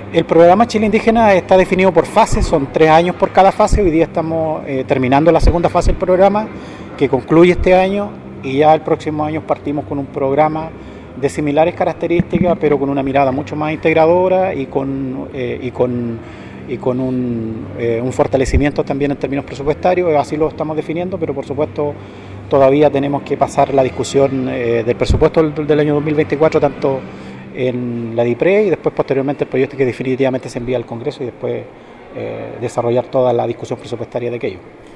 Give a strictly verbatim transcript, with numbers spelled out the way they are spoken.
El programa Chile Indígena está definido por fases, son tres años por cada fase. Hoy día estamos eh, terminando la segunda fase del programa, que concluye este año, y ya el próximo año partimos con un programa de similares características, pero con una mirada mucho más integradora y con, eh, y con, y con un, eh, un fortalecimiento también en términos presupuestarios. Así lo estamos definiendo, pero por supuesto todavía tenemos que pasar la discusión eh, del presupuesto del, del año dos mil veinticuatro, tanto en la DIPRE y después posteriormente el proyecto que definitivamente se envía al Congreso y después eh, desarrollar toda la discusión presupuestaria de aquello.